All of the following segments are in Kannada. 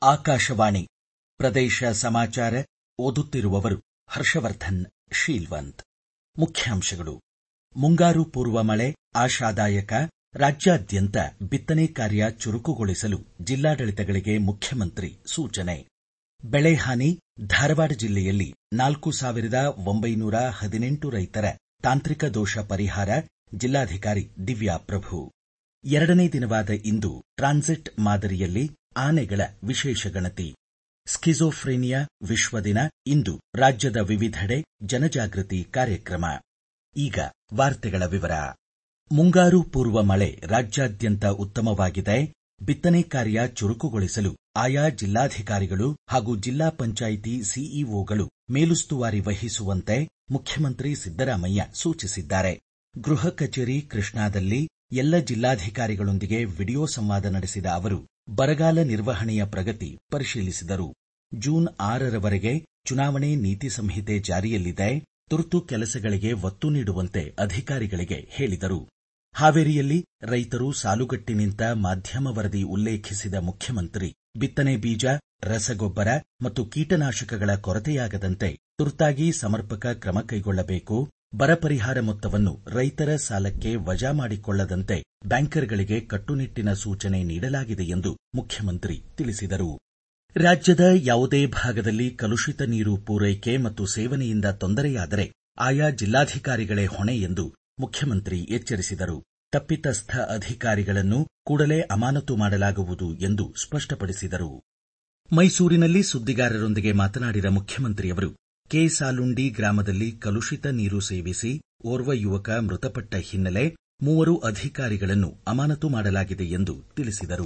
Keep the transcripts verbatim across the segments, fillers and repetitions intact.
ಆಕಾಶವಾಣಿ ಪ್ರದೇಶ ಸಮಾಚಾರ ಓದುತ್ತಿರುವವರು ಹರ್ಷವರ್ಧನ್ ಶೀಲ್ವಂತ್. ಮುಖ್ಯಾಂಶಗಳು. ಮುಂಗಾರು ಪೂರ್ವ ಮಳೆ ಆಶಾದಾಯಕ, ರಾಜ್ಯಾದ್ಯಂತ ಬಿತ್ತನೆ ಕಾರ್ಯ ಚುರುಕುಗೊಳಿಸಲು ಜಿಲ್ಲಾಡಳಿತಗಳಿಗೆ ಮುಖ್ಯಮಂತ್ರಿ ಸೂಚನೆ. ಬೆಳೆ ಹಾನಿ, ಧಾರವಾಡ ಜಿಲ್ಲೆಯಲ್ಲಿ ನಾಲ್ಕು ಸಾವಿರದ ಒಂಬೈನೂರ ಹದಿನೆಂಟು ರೈತರ ತಾಂತ್ರಿಕ ದೋಷ ಪರಿಹಾರ, ಜಿಲ್ಲಾಧಿಕಾರಿ ದಿವ್ಯಾ ಪ್ರಭು. ಎರಡನೇ ದಿನವಾದ ಇಂದು ಟ್ರಾನ್ಸಿಟ್ ಮಾದರಿಯಲ್ಲಿ ಆನೆಗಳ ವಿಶೇಷ ಗಣತಿ. ಸ್ಕಿಜೋಫ್ರೇನಿಯಾ ವಿಶ್ವ ದಿನ, ಇಂದು ರಾಜ್ಯದ ವಿವಿಧೆಡೆ ಜನಜಾಗೃತಿ ಕಾರ್ಯಕ್ರಮ. ಈಗ ವಾರ್ತೆಗಳ ವಿವರ. ಮುಂಗಾರು ಪೂರ್ವ ಮಳೆ ರಾಜ್ಯಾದ್ಯಂತ ಉತ್ತಮವಾಗಿದೆ. ಬಿತ್ತನೆ ಕಾರ್ಯ ಚುರುಕುಗೊಳಿಸಲು ಆಯಾ ಜಿಲ್ಲಾಧಿಕಾರಿಗಳು ಹಾಗೂ ಜಿಲ್ಲಾ ಪಂಚಾಯಿತಿ ಸಿಇಒಗಳು ಮೇಲುಸ್ತುವಾರಿ ವಹಿಸುವಂತೆ ಮುಖ್ಯಮಂತ್ರಿ ಸಿದ್ದರಾಮಯ್ಯ ಸೂಚಿಸಿದ್ದಾರೆ. ಗೃಹ ಕಚೇರಿ ಕೃಷ್ಣಾದಲ್ಲಿ ಎಲ್ಲ ಜಿಲ್ಲಾಧಿಕಾರಿಗಳೊಂದಿಗೆ ವಿಡಿಯೋ ಸಂವಾದ ನಡೆಸಿದ ಅವರು ಬರಗಾಲ ನಿರ್ವಹಣೆಯ ಪ್ರಗತಿ ಪರಿಶೀಲಿಸಿದರು. ಜೂನ್ ಆರರವರೆಗೆ ಚುನಾವಣೆ ನೀತಿ ಸಂಹಿತೆ ಜಾರಿಯಲ್ಲಿದೆ. ತುರ್ತು ಕೆಲಸಗಳಿಗೆ ಒತ್ತು ನೀಡುವಂತೆ ಅಧಿಕಾರಿಗಳಿಗೆ ಹೇಳಿದರು. ಹಾವೇರಿಯಲ್ಲಿ ರೈತರು ಸಾಲುಗಟ್ಟಿ ನಿಂತ ಮಾಧ್ಯಮ ವರದಿ ಉಲ್ಲೇಖಿಸಿದ ಮುಖ್ಯಮಂತ್ರಿ, ಬಿತ್ತನೆ ಬೀಜ, ರಸಗೊಬ್ಬರ ಮತ್ತು ಕೀಟನಾಶಕಗಳ ಕೊರತೆಯಾಗದಂತೆ ತುರ್ತಾಗಿ ಸಮರ್ಪಕ ಕ್ರಮ ಕೈಗೊಳ್ಳಬೇಕು. ಬರ ಪರಿಹಾರ ಮೊತ್ತವನ್ನು ರೈತರ ಸಾಲಕ್ಕೆ ವಜಾ ಮಾಡಿಕೊಳ್ಳದಂತೆ ಬ್ಯಾಂಕರ್ಗಳಿಗೆ ಕಟ್ಟುನಿಟ್ಟಿನ ಸೂಚನೆ ನೀಡಲಾಗಿದೆ ಎಂದು ಮುಖ್ಯಮಂತ್ರಿ ತಿಳಿಸಿದರು. ರಾಜ್ಯದ ಯಾವುದೇ ಭಾಗದಲ್ಲಿ ಕಲುಷಿತ ನೀರು ಪೂರೈಕೆ ಮತ್ತು ಸೇವನೆಯಿಂದ ತೊಂದರೆಯಾದರೆ ಆಯಾ ಜಿಲ್ಲಾಧಿಕಾರಿಗಳೇ ಹೊಣೆ ಎಂದು ಮುಖ್ಯಮಂತ್ರಿ ಎಚ್ಚರಿಸಿದರು. ತಪ್ಪಿತಸ್ಥ ಅಧಿಕಾರಿಗಳನ್ನು ಕೂಡಲೇ ಅಮಾನತು ಮಾಡಲಾಗುವುದು ಎಂದು ಸ್ಪಷ್ಟಪಡಿಸಿದರು. ಮೈಸೂರಿನಲ್ಲಿ ಸುದ್ದಿಗಾರರೊಂದಿಗೆ ಮಾತನಾಡಿದ ಮುಖ್ಯಮಂತ್ರಿಯವರು, ಕೆ ಸಾಲುಂಡಿ ಗ್ರಾಮದಲ್ಲಿ ಕಲುಷಿತ ನೀರು ಸೇವಿಸಿ ಓರ್ವ ಯುವಕ ಮೃತಪಟ್ಟ ಹಿನ್ನೆಲೆ ಮೂವರು ಅಧಿಕಾರಿಗಳನ್ನು ಅಮಾನತು ಮಾಡಲಾಗಿದೆ ಎಂದು ತಿಳಿಸಿದರು.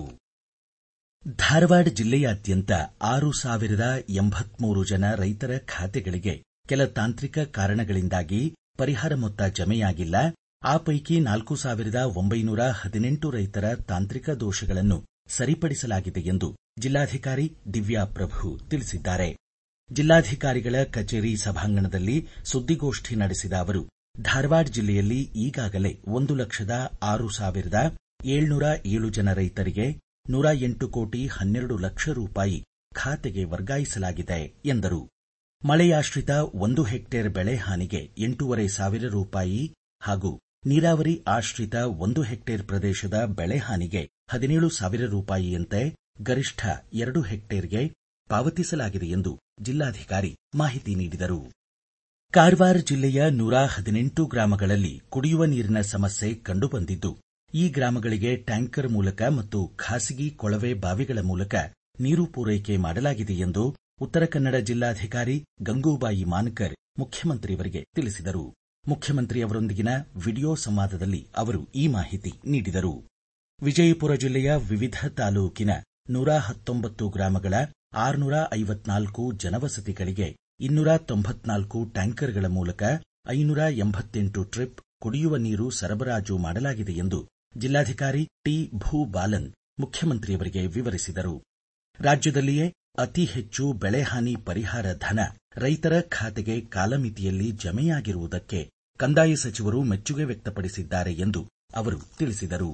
ಧಾರವಾಡ ಜಿಲ್ಲೆಯಾದ್ಯಂತ ಆರು ಸಾವಿರದ ಎಂಬತ್ಮೂರು ಜನ ರೈತರ ಖಾತೆಗಳಿಗೆ ಕೆಲ ತಾಂತ್ರಿಕ ಕಾರಣಗಳಿಂದಾಗಿ ಪರಿಹಾರ ಮೊತ್ತ ಜಮೆಯಾಗಿಲ್ಲ. ಆ ಪೈಕಿ ನಾಲ್ಕು ಸಾವಿರದ ಒಂಬೈನೂರ ಹದಿನೆಂಟು ರೈತರ ತಾಂತ್ರಿಕ ದೋಷಗಳನ್ನು ಸರಿಪಡಿಸಲಾಗಿದೆ ಎಂದು ಜಿಲ್ಲಾಧಿಕಾರಿ ದಿವ್ಯಾ ಪ್ರಭು ತಿಳಿಸಿದ್ದಾರೆ. ಜಿಲ್ಲಾಧಿಕಾರಿಗಳ ಕಚೇರಿ ಸಭಾಂಗಣದಲ್ಲಿ ಸುದ್ದಿಗೋಷ್ಠಿ ನಡೆಸಿದ ಅವರು, ಧಾರವಾಡ ಜಿಲ್ಲೆಯಲ್ಲಿ ಈಗಾಗಲೇ ಒಂದು ಲಕ್ಷದ ಆರು ಸಾವಿರದ ಏಳ್ನೂರ ಏಳು ಜನ ರೈತರಿಗೆ ನೂರ ಎಂಟು ಕೋಟಿ ಹನ್ನೆರಡು ಲಕ್ಷ ರೂಪಾಯಿ ಖಾತೆಗೆ ವರ್ಗಾಯಿಸಲಾಗಿದೆ ಎಂದರು. ಮಳೆಯಾಶ್ರಿತ ಒಂದು ಹೆಕ್ಟೇರ್ ಬೆಳೆ ಹಾನಿಗೆ ಎಂಟೂವರೆ ಸಾವಿರ ರೂಪಾಯಿ ಹಾಗೂ ನೀರಾವರಿ ಆಶ್ರಿತ ಒಂದು ಹೆಕ್ಟೇರ್ ಪ್ರದೇಶದ ಬೆಳೆ ಹಾನಿಗೆ ಹದಿನೇಳು ಸಾವಿರ ರೂಪಾಯಿಯಂತೆ ಗರಿಷ್ಠ ಎರಡು ಹೆಕ್ಟೇರ್ಗೆ ಪಾವತಿಸಲಾಗಿದೆ ಎಂದು ಜಿಲ್ಲಾಧಿಕಾರಿ ಮಾಹಿತಿ ನೀಡಿದರು. ಕಾರವಾರ ಜಿಲ್ಲೆಯ ನೂರ ಹದಿನೆಂಟು ಗ್ರಾಮಗಳಲ್ಲಿ ಕುಡಿಯುವ ನೀರಿನ ಸಮಸ್ಯೆ ಕಂಡುಬಂದಿದ್ದು, ಈ ಗ್ರಾಮಗಳಿಗೆ ಟ್ಯಾಂಕರ್ ಮೂಲಕ ಮತ್ತು ಖಾಸಗಿ ಕೊಳವೆ ಬಾವಿಗಳ ಮೂಲಕ ನೀರು ಪೂರೈಕೆ ಮಾಡಲಾಗಿದೆ ಎಂದು ಉತ್ತರ ಕನ್ನಡ ಜಿಲ್ಲಾಧಿಕಾರಿ ಗಂಗೂಬಾಯಿ ಮಾನಕರ್ ಮುಖ್ಯಮಂತ್ರಿಯವರಿಗೆ ತಿಳಿಸಿದರು. ಮುಖ್ಯಮಂತ್ರಿಯವರೊಂದಿಗಿನ ವಿಡಿಯೋ ಸಂವಾದದಲ್ಲಿ ಅವರು ಈ ಮಾಹಿತಿ ನೀಡಿದರು. ವಿಜಯಪುರ ಜಿಲ್ಲೆಯ ವಿವಿಧ ತಾಲೂಕಿನ ನೂರ ಹತ್ತೊಂಬತ್ತು ಗ್ರಾಮಗಳ ಆರುನೂರ ಐವತ್ನಾಲ್ಕು ಜನವಸತಿಗಳಿಗೆ ಇನ್ನೂರ ತೊಂಬತ್ನಾಲ್ಕು ಟ್ಯಾಂಕರ್ಗಳ ಮೂಲಕ ಐನೂರ ಎಂಬತ್ತೆಂಟು ಟ್ರಿಪ್ ಕುಡಿಯುವ ನೀರು ಸರಬರಾಜು ಮಾಡಲಾಗಿದೆ ಎಂದು ಜಿಲ್ಲಾಧಿಕಾರಿ ಟಿ ಭೂಬಾಲನ್ ಮುಖ್ಯಮಂತ್ರಿಯವರಿಗೆ ವಿವರಿಸಿದರು. ರಾಜ್ಯದಲ್ಲಿಯೇ ಅತಿ ಹೆಚ್ಚು ಬೆಳೆ ಹಾನಿ ಪರಿಹಾರ ಧನ ರೈತರ ಖಾತೆಗೆ ಕಾಲಮಿತಿಯಲ್ಲಿ ಜಮೆಯಾಗಿರುವುದಕ್ಕೆ ಕಂದಾಯ ಸಚಿವರು ಮೆಚ್ಚುಗೆ ವ್ಯಕ್ತಪಡಿಸಿದ್ದಾರೆ ಎಂದು ಅವರು ತಿಳಿಸಿದರು.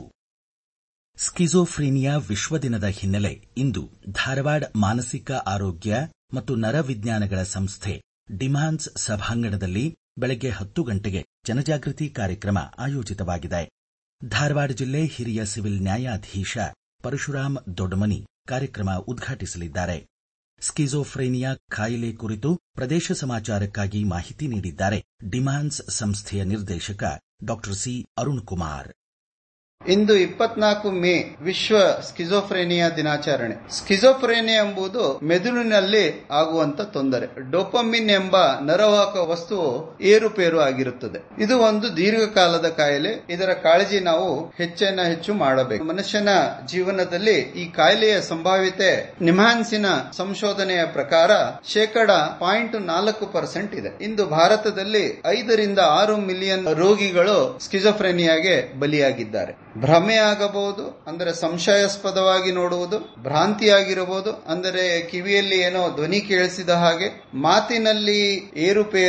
ಸ್ಕಿಜೋಫ್ರೀನಿಯಾ ವಿಶ್ವ ದಿನದ ಹಿನ್ನೆಲೆ ಇಂದು ಧಾರವಾಡ ಮಾನಸಿಕ ಆರೋಗ್ಯ ಮತ್ತು ನರವಿಜ್ಞಾನಗಳ ಸಂಸ್ಥೆ ಡಿಮಾನ್ಸ್ ಸಭಾಂಗಣದಲ್ಲಿ ಬೆಳಗ್ಗೆ ಹತ್ತು ಗಂಟೆಗೆ ಜನಜಾಗೃತಿ ಕಾರ್ಯಕ್ರಮ ಆಯೋಜಿತವಾಗಿದೆ. ಧಾರವಾಡ ಜಿಲ್ಲೆ ಹಿರಿಯ ಸಿವಿಲ್ ನ್ಯಾಯಾಧೀಶ ಪರಶುರಾಮ್ ದೊಡ್ಡಮನಿ ಕಾರ್ಯಕ್ರಮ ಉದ್ಘಾಟಿಸಲಿದ್ದಾರೆ. ಸ್ಕಿಜೋಫ್ರೇನಿಯಾ ಕಾಯಿಲೆ ಕುರಿತು ಪ್ರದೇಶ ಸಮಾಚಾರಕ್ಕಾಗಿ ಮಾಹಿತಿ ನೀಡಿದ್ದಾರೆ ಡಿಮಾನ್ಸ್ ಸಂಸ್ಥೆಯ ನಿರ್ದೇಶಕ ಡಾ ಸಿ ಅರುಣ್ ಕುಮಾರ್. ಇಂದು ಇಪ್ಪತ್ನಾಲ್ಕು ಮೇ ವಿಶ್ವ ಸ್ಕಿಜೋಫ್ರೇನಿಯಾ ದಿನಾಚರಣೆ. ಸ್ಕಿಜೋಫ್ರೇನಿಯಾ ಎಂಬುದು ಮೆದುಳಿನಲ್ಲಿ ಆಗುವಂತ ತೊಂದರೆ. ಡೋಪಮಿನ್ ಎಂಬ ನರವಾಹಕ ವಸ್ತುವು ಏರುಪೇರು ಆಗಿರುತ್ತದೆ. ಇದು ಒಂದು ದೀರ್ಘಕಾಲದ ಕಾಯಿಲೆ. ಇದರ ಕಾಳಜಿ ನಾವು ಹೆಚ್ಚಿನ ಹೆಚ್ಚು ಮಾಡಬೇಕು. ಮನುಷ್ಯನ ಜೀವನದಲ್ಲಿ ಈ ಕಾಯಿಲೆಯ ಸಂಭಾವ್ಯತೆ ನಿಮ್ಹಾನ್ಸಿನ ಸಂಶೋಧನೆಯ ಪ್ರಕಾರ ಶೇಕಡ ಪಾಯಿಂಟ್ ನಾಲ್ಕು ಪರ್ಸೆಂಟ್ ಇದೆ. ಇಂದು ಭಾರತದಲ್ಲಿ ಐದರಿಂದ ಆರು ಮಿಲಿಯನ್ ರೋಗಿಗಳು ಸ್ಕಿಜೋಫ್ರೇನಿಯಾಗೆ ಬಲಿಯಾಗಿದ್ದಾರೆ. ಭ್ರಮೆಯಾಗಬಹುದು, ಅಂದರೆ ಸಂಶಯಾಸ್ಪದವಾಗಿ ನೋಡುವುದು, ಭ್ರಾಂತಿಯಾಗಿರಬಹುದು, ಅಂದರೆ ಕಿವಿಯಲ್ಲಿ ಏನೋ ಧ್ವನಿ ಕೇಳಿಸಿದ ಹಾಗೆ, ಮಾತಿನಲ್ಲಿ ಏರುಪೇರು,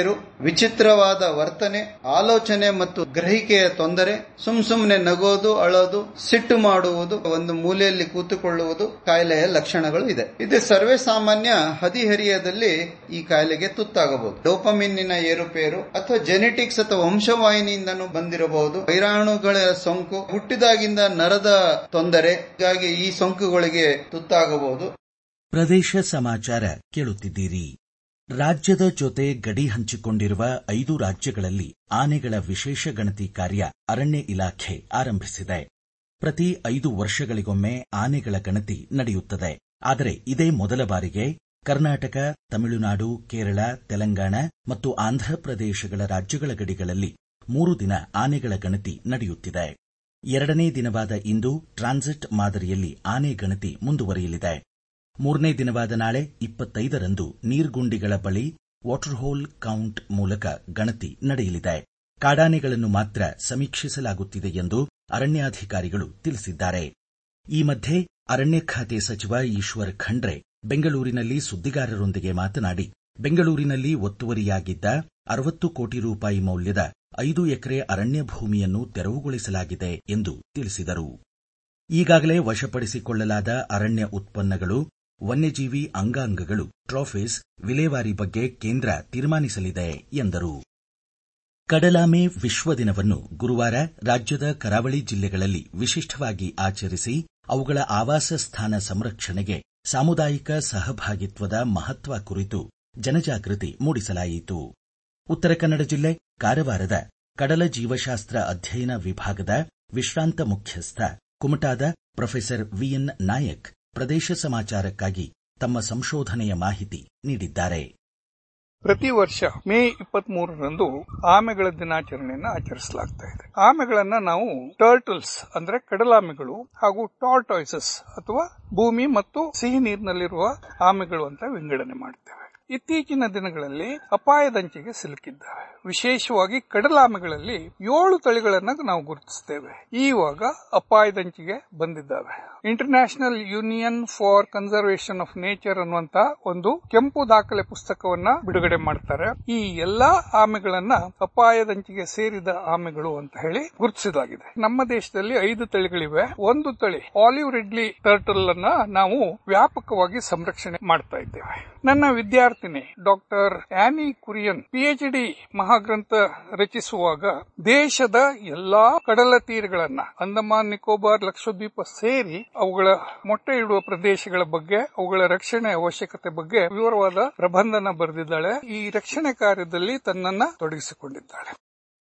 ವಿಚಿತ್ರವಾದ ವರ್ತನೆ, ಆಲೋಚನೆ ಮತ್ತು ಗ್ರಹಿಕೆಯ ತೊಂದರೆ, ಸುಮ್ ಸುಮ್ನೆ ನಗೋದು, ಅಳೋದು, ಸಿಟ್ಟು ಮಾಡುವುದು, ಒಂದು ಮೂಲೆಯಲ್ಲಿ ಕೂತುಕೊಳ್ಳುವುದು ಕಾಯಿಲೆಯ ಲಕ್ಷಣಗಳು ಇದೆ. ಇದು ಸರ್ವೇ ಸಾಮಾನ್ಯ ಹದಿಹರಿಯದಲ್ಲಿ ಈ ಕಾಯಿಲೆಗೆ ತುತ್ತಾಗಬಹುದು. ಡೋಪಮಿನ್ನಿನ ಏರುಪೇರು ಅಥವಾ ಜೆನೆಟಿಕ್ಸ್ ಅಥವಾ ವಂಶವಾಹಿನಿಯಿಂದನೂ ಬಂದಿರಬಹುದು. ವೈರಾಣುಗಳ ಸೋಂಕು, ಹುಟ್ಟಿದಾಗಿಂದ ನರದ ತೊಂದರೆ, ಹೀಗಾಗಿ ಈ ಸೋಂಕುಗಳಿಗೆ ತುತ್ತಾಗಬಹುದು. ಪ್ರದೇಶ ಸಮಾಚಾರ ಕೇಳುತ್ತಿದ್ದೀರಿ. ರಾಜ್ಯದ ಜೊತೆ ಗಡಿ ಹಂಚಿಕೊಂಡಿರುವ ಐದು ರಾಜ್ಯಗಳಲ್ಲಿ ಆನೆಗಳ ವಿಶೇಷ ಗಣತಿ ಕಾರ್ಯ ಅರಣ್ಯ ಇಲಾಖೆ ಆರಂಭಿಸಿದೆ. ಪ್ರತಿ ಐದು ವರ್ಷಗಳಿಗೊಮ್ಮೆ ಆನೆಗಳ ಗಣತಿ ನಡೆಯುತ್ತದೆ. ಆದರೆ ಇದೇ ಮೊದಲ ಬಾರಿಗೆ ಕರ್ನಾಟಕ, ತಮಿಳುನಾಡು, ಕೇರಳ, ತೆಲಂಗಾಣ ಮತ್ತು ಆಂಧ್ರಪ್ರದೇಶಗಳ ರಾಜ್ಯಗಳ ಗಡಿಗಳಲ್ಲಿ ಮೂರು ದಿನ ಆನೆಗಳ ಗಣತಿ ನಡೆಯುತ್ತಿದೆ. ಎರಡನೇ ದಿನವಾದ ಇಂದು ಟ್ರಾನ್ಸಿಟ್ ಮಾದರಿಯಲ್ಲಿ ಆನೆ ಗಣತಿ ಮುಂದುವರಿಯಲಿದೆ. ಮೂರನೇ ದಿನವಾದ ನಾಳೆ ಇಪ್ಪತ್ತೈದರಂದು ನೀರ್ಗುಂಡಿಗಳ ಬಳಿ ವಾಟರ್ ಹೋಲ್ ಕೌಂಟ್ ಮೂಲಕ ಗಣತಿ ನಡೆಯಲಿದೆ. ಕಾಡಾನೆಗಳನ್ನು ಮಾತ್ರ ಸಮೀಕ್ಷಿಸಲಾಗುತ್ತಿದೆ ಎಂದು ಅರಣ್ಯಾಧಿಕಾರಿಗಳು ತಿಳಿಸಿದ್ದಾರೆ. ಈ ಮಧ್ಯೆ ಅರಣ್ಯ ಖಾತೆ ಸಚಿವ ಈಶ್ವರ್ ಖಂಡ್ರೆ ಬೆಂಗಳೂರಿನಲ್ಲಿ ಸುದ್ದಿಗಾರರೊಂದಿಗೆ ಮಾತನಾಡಿ, ಬೆಂಗಳೂರಿನಲ್ಲಿ ಒತ್ತುವರಿಯಾಗಿದ್ದ ಅರವತ್ತು ಕೋಟಿ ರೂಪಾಯಿ ಮೌಲ್ಯದ ಐದು ಎಕರೆ ಅರಣ್ಯ ಭೂಮಿಯನ್ನು ತೆರವುಗೊಳಿಸಲಾಗಿದೆ ಎಂದು ತಿಳಿಸಿದರು. ಈಗಾಗಲೇ ವಶಪಡಿಸಿಕೊಳ್ಳಲಾದ ಅರಣ್ಯ ಉತ್ಪನ್ನಗಳು, ವನ್ಯಜೀವಿ ಅಂಗಾಂಗಗಳು, ಟ್ರಾಫೀಸ್ ವಿಲೇವಾರಿ ಬಗ್ಗೆ ಕೇಂದ್ರ ತೀರ್ಮಾನಿಸಲಿದೆ ಎಂದರು. ಕಡಲಾಮೆ ವಿಶ್ವ ದಿನವನ್ನು ಗುರುವಾರ ರಾಜ್ಯದ ಕರಾವಳಿ ಜಿಲ್ಲೆಗಳಲ್ಲಿ ವಿಶಿಷ್ಟವಾಗಿ ಆಚರಿಸಿ ಅವುಗಳ ಆವಾಸ ಸ್ಥಾನ ಸಂರಕ್ಷಣೆಗೆ ಸಾಮುದಾಯಿಕ ಸಹಭಾಗಿತ್ವದ ಮಹತ್ವ ಕುರಿತು ಜನಜಾಗೃತಿ ಮೂಡಿಸಲಾಯಿತು. ಉತ್ತರ ಕನ್ನಡ ಜಿಲ್ಲೆ ಕಾರವಾರದ ಕಡಲ ಜೀವಶಾಸ್ತ್ರ ಅಧ್ಯಯನ ವಿಭಾಗದ ವಿಶ್ರಾಂತ ಮುಖ್ಯಸ್ಥ ಕುಮಟಾದ ಪ್ರೊಫೆಸರ್ ವಿಎನ್ ನಾಯಕ್ ಪ್ರದೇಶ ಸಮಾಚಾರಕ್ಕಾಗಿ ತಮ್ಮ ಸಂಶೋಧನೆಯ ಮಾಹಿತಿ ನೀಡಿದ್ದಾರೆ. ಪ್ರತಿ ವರ್ಷ ಮೇ ಇಪ್ಪತ್ಮೂರರಂದು ಆಮೆಗಳ ದಿನಾಚರಣೆಯನ್ನು ಆಚರಿಸಲಾಗ್ತಾ ಇದೆ. ಆಮೆಗಳನ್ನ ನಾವು ಟರ್ಟಲ್ಸ್ ಅಂದ್ರೆ ಕಡಲಾಮೆಗಳು ಹಾಗೂ ಟಾರ್ಟಾಯ್ಸಸ್ ಅಥವಾ ಭೂಮಿ ಮತ್ತು ಸಿಹಿ ನೀರಿನಲ್ಲಿರುವ ಆಮೆಗಳು ಅಂತ ವಿಂಗಡಣೆ ಮಾಡುತ್ತೇವೆ. ಇತ್ತೀಚಿನ ದಿನಗಳಲ್ಲಿ ಅಪಾಯದಂಚಿಗೆ ಸಿಲುಕಿದ್ದಾವೆ. ವಿಶೇಷವಾಗಿ ಕಡಲಾಮೆಗಳಲ್ಲಿ ಏಳು ತಳಿಗಳನ್ನು ನಾವು ಗುರುತಿಸುತ್ತೇವೆ. ಈವಾಗ ಅಪಾಯದಂಚಿಗೆ ಬಂದಿದ್ದಾವೆ. International Union for Conservation of Nature ಅನ್ನುವಂತ ಒಂದು ಕೆಂಪು ದಾಖಲೆ ಪುಸ್ತಕವನ್ನ ಬಿಡುಗಡೆ ಮಾಡ್ತಾರೆ. ಈ ಎಲ್ಲಾ ಆಮೆಗಳನ್ನ ಅಪಾಯದಂಚಿಗೆ ಸೇರಿದ ಆಮೆಗಳು ಅಂತ ಹೇಳಿ ಗುರುತಿಸಲಾಗಿದೆ. ನಮ್ಮ ದೇಶದಲ್ಲಿ ಐದು ತಳಿಗಳಿವೆ. ಒಂದು ತಳಿ ಆಲಿವ್ ರಿಡ್ಲಿ ಟರ್ಟಲ್ ಅನ್ನ ನಾವು ವ್ಯಾಪಕವಾಗಿ ಸಂರಕ್ಷಣೆ ಮಾಡ್ತಾ ಇದ್ದೇವೆ. ನನ್ನ ವಿದ್ಯಾರ್ಥಿನಿ doctor Annie Kurian PhD ಮಹಾಗ್ರಂಥ ರಚಿಸುವಾಗ ದೇಶದ ಎಲ್ಲಾ ಕಡಲ ತೀರಗಳನ್ನ ಅಂಡಮಾನ್ ನಿಕೋಬಾರ್ ಲಕ್ಷದ್ವೀಪ ಸೇರಿ ಅವುಗಳ ಮೊಟ್ಟೆ ಇಡುವ ಪ್ರದೇಶಗಳ ಬಗ್ಗೆ, ಅವುಗಳ ರಕ್ಷಣೆ ಅವಶ್ಯಕತೆ ಬಗ್ಗೆ ವಿವರವಾದ ಪ್ರಬಂಧನ ಬರೆದಿದ್ದಾಳೆ. ಈ ರಕ್ಷಣೆ ಕಾರ್ಯದಲ್ಲಿ ತನ್ನನ್ನ ತೊಡಗಿಸಿಕೊಂಡಿದ್ದಾಳೆ.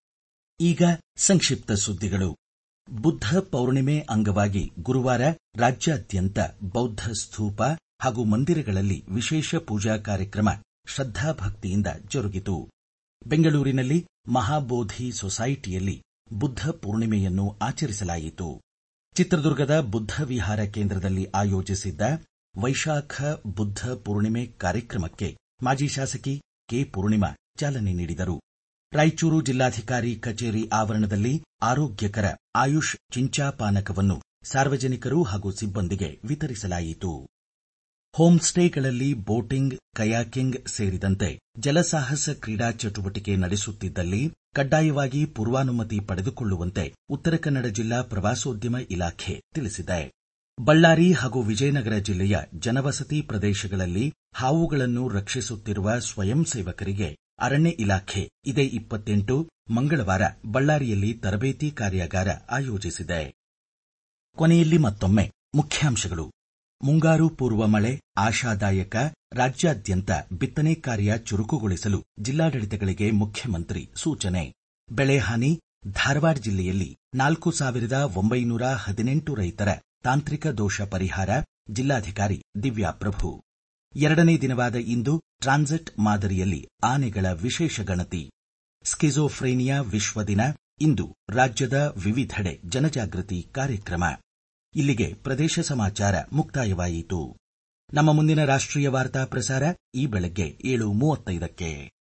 ಈಗ ಸಂಕ್ಷಿಪ್ತ ಸುದ್ದಿಗಳು. ಬುದ್ಧ ಪೌರ್ಣಿಮೆ ಅಂಗವಾಗಿ ಗುರುವಾರ ರಾಜ್ಯಾದ್ಯಂತ ಬೌದ್ಧ ಸ್ತೂಪ ಹಾಗೂ ಮಂದಿರಗಳಲ್ಲಿ ವಿಶೇಷ ಪೂಜಾ ಕಾರ್ಯಕ್ರಮ ಶ್ರದ್ಧಾಭಕ್ತಿಯಿಂದ ಜರುಗಿತು. ಬೆಂಗಳೂರಿನಲ್ಲಿ ಮಹಾಬೋಧಿ ಸೊಸೈಟಿಯಲ್ಲಿ ಬುದ್ಧ ಪೂರ್ಣಿಮೆಯನ್ನು ಆಚರಿಸಲಾಯಿತು. ಚಿತ್ರದುರ್ಗದ ಬುದ್ಧ ವಿಹಾರ ಕೇಂದ್ರದಲ್ಲಿ ಆಯೋಜಿಸಿದ್ದ ವೈಶಾಖ ಬುದ್ಧ ಪೂರ್ಣಿಮೆ ಕಾರ್ಯಕ್ರಮಕ್ಕೆ ಮಾಜಿ ಶಾಸಕಿ ಕೆ ಪೂರ್ಣಿಮಾ ಚಾಲನೆ ನೀಡಿದರು. ರಾಯಚೂರು ಜಿಲ್ಲಾಧಿಕಾರಿ ಕಚೇರಿ ಆವರಣದಲ್ಲಿ ಆರೋಗ್ಯಕರ ಆಯುಷ್ ಚಿಂಚಾಪಾನಕವನ್ನು ಸಾರ್ವಜನಿಕರು ಹಾಗೂ ಸಿಬ್ಬಂದಿಗೆ ವಿತರಿಸಲಾಯಿತು. ಹೋಮ್ ಸ್ಟೇಗಳಲ್ಲಿ ಬೋಟಿಂಗ್, ಕಯಾಕಿಂಗ್ ಸೇರಿದಂತೆ ಜಲಸಾಹಸ ಕ್ರೀಡಾ ಚಟುವಟಿಕೆ ನಡೆಸುತ್ತಿದ್ದಲ್ಲಿ ಕಡ್ಡಾಯವಾಗಿ ಪೂರ್ವಾನುಮತಿ ಪಡೆದುಕೊಳ್ಳುವಂತೆ ಉತ್ತರ ಕನ್ನಡ ಜಿಲ್ಲಾ ಪ್ರವಾಸೋದ್ಯಮ ಇಲಾಖೆ ತಿಳಿಸಿದೆ. ಬಳ್ಳಾರಿ ಹಾಗೂ ವಿಜಯನಗರ ಜಿಲ್ಲೆಯ ಜನವಸತಿ ಪ್ರದೇಶಗಳಲ್ಲಿ ಹಾವುಗಳನ್ನು ರಕ್ಷಿಸುತ್ತಿರುವ ಸ್ವಯಂ ಸೇವಕರಿಗೆ ಅರಣ್ಯ ಇಲಾಖೆ ಇದೇ ಇಪ್ಪತ್ತೆಂಟು ಮಂಗಳವಾರ ಬಳ್ಳಾರಿಯಲ್ಲಿ ತರಬೇತಿ ಕಾರ್ಯಾಗಾರ ಆಯೋಜಿಸಿದೆ. ಕೊನೆಯಲ್ಲಿ ಮತ್ತೊಮ್ಮೆ ಮುಖ್ಯಾಂಶಗಳು. ಮುಂಗಾರು ಪೂರ್ವ ಮಳೆ ಆಶಾದಾಯಕ, ರಾಜ್ಯಾದ್ಯಂತ ಬಿತ್ತನೆ ಕಾರ್ಯ ಚುರುಕುಗೊಳಿಸಲು ಜಿಲ್ಲಾಡಳಿತಗಳಿಗೆ ಮುಖ್ಯಮಂತ್ರಿ ಸೂಚನೆ. ಬೆಳೆ ಹಾನಿ, ಧಾರವಾಡ ಜಿಲ್ಲೆಯಲ್ಲಿ ನಾಲ್ಕು ಸಾವಿರದ ಒಂಬೈನೂರ ಹದಿನೆಂಟು ರೈತರ ತಾಂತ್ರಿಕ ದೋಷ ಪರಿಹಾರ, ಜಿಲ್ಲಾಧಿಕಾರಿ ದಿವ್ಯಾಪ್ರಭು. ಎರಡನೇ ದಿನವಾದ ಇಂದು ಟ್ರಾನ್ಸಿಟ್ ಮಾದರಿಯಲ್ಲಿ ಆನೆಗಳ ವಿಶೇಷ ಗಣತಿ. ಸ್ಕಿಜೋಫ್ರೇನಿಯಾ ವಿಶ್ವ ದಿನ, ಇಂದು ರಾಜ್ಯದ ವಿವಿಧೆಡೆ ಜನಜಾಗೃತಿ ಕಾರ್ಯಕ್ರಮ. ಇಲ್ಲಿಗೆ ಪ್ರದೇಶ ಸಮಾಚಾರ ಮುಕ್ತಾಯವಾಯಿತು. ನಮ್ಮ ಮುಂದಿನ ರಾಷ್ಟ್ರೀಯ ವಾರ್ತಾ ಪ್ರಸಾರ ಈ ಬೆಳಗ್ಗೆ ಏಳು ಮೂವತ್ತೈದಕ್ಕೆ.